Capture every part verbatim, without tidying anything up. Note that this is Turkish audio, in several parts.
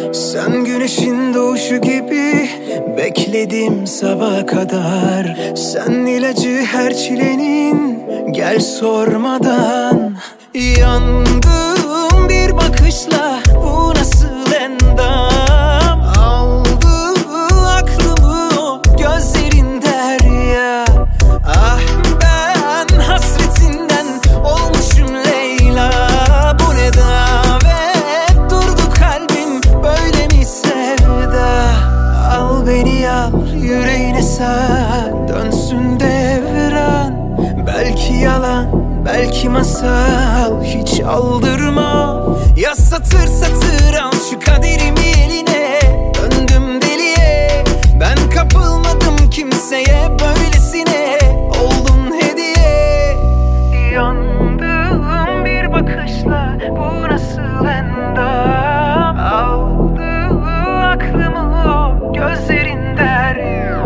Sen güneşin doğuşu gibi bekledim sabaha kadar. Sen ilacı her çilenin, gel sormadan. Yandım bir bakışla, bu nasıl endam. Aldı aklımı o gözlerin derya. Ah ben hasretinden olmuşum Leyla. Bu ne davet, durdu kalbim böyle mi sevda. Al beni al yüreğine sar, dönsün devran. Belki yalan, belki masal, hiç aldırma. Yaz satır satır al şu kaderimi eline. Döndüm deliye, ben kapılmadım kimseye, böylesine oldun hediye. Yandım bir bakışla, bu nasıl endam. Aldı aklımı o gözlerin derya.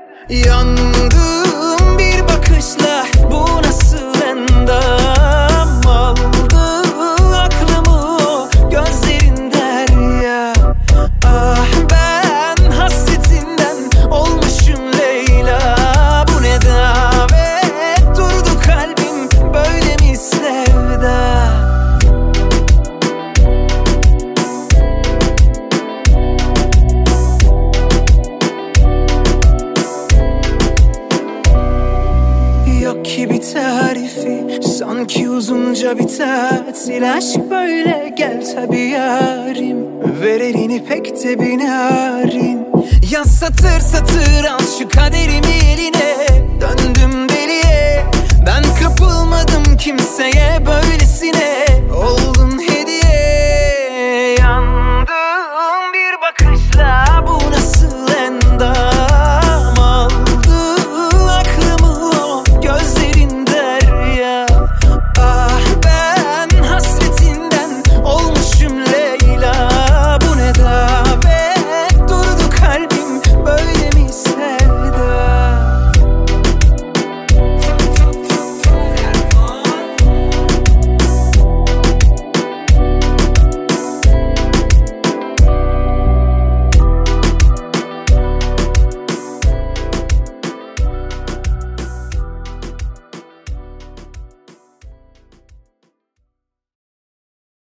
Yandım bir bakışla, bu nasıl endam. Aldı aklımı o gözlerin derya. Ah ben hasretinden olmuşum Leyla. Bu ne davet, durdu kalbim böyle mi sevda. Yok ki bir tarifi, sanki uzunca bir tatil. Aşk böyle, gel tabi yarim. Ver elini pek de bir narin. Yaz satır satır al şu kaderi